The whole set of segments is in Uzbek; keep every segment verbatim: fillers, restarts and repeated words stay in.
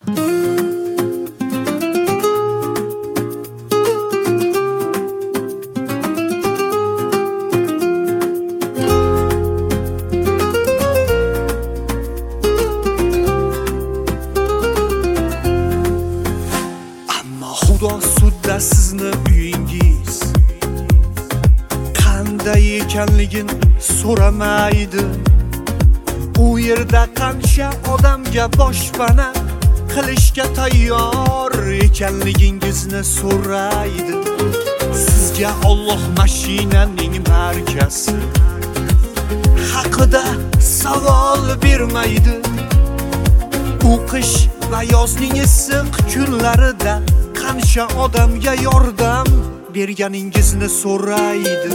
Xudo sudda sizni uyingiz qanday ekanligini so'ramaydi. U yerda qancha odamga boshpana qilishga tayyor ekanligingizni so'raydi. Sizga Alloh mashinaning markasi haqida savol bermaydi. U qish va yozning issiq kunlarida qancha odamga yordam berganingizni so'raydi.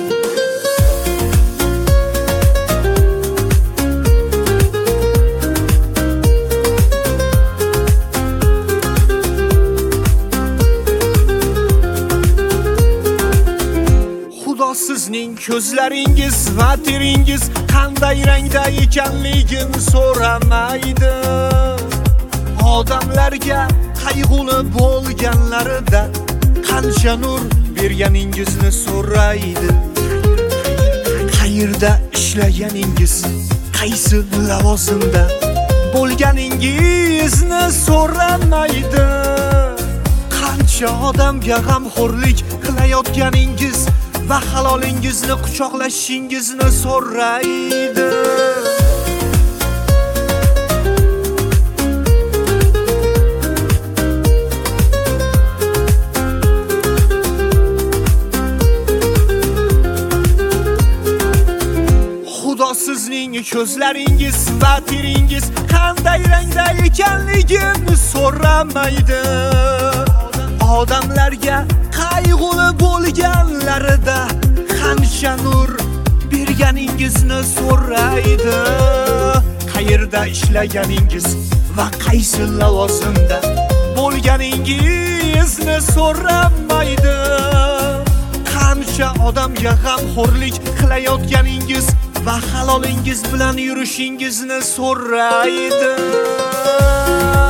Xudo sizning ko'zlaringiz va teringiz qanday rangda ekanligini so'ramaydi. Odamlarga qayg'uli bo'lganlarida qancha nur berganingizni so'raydi. Qayerda ishlaganingiz, qaysi lavozimda bo'lganingizni so'ramaydi. Qancha odamga g'amxo'rlik qilayotganingiz va halolingizni quchoqlashingizni so'raydi. Xudo sizning ko'zlaringiz va teringiz qanday rangda ekanligini so'ramaydi. Odamlarga qayg'uli bo'lganlarida qancha nur berganingizni so'raydi. Qayerda ishlaganingiz va qaysi lavozimda bo'lganingizni so'ramaydi. Qancha odamga g'amxo'rlik qilayotganingiz va halolingiz bilan yurishingizni so'raydi.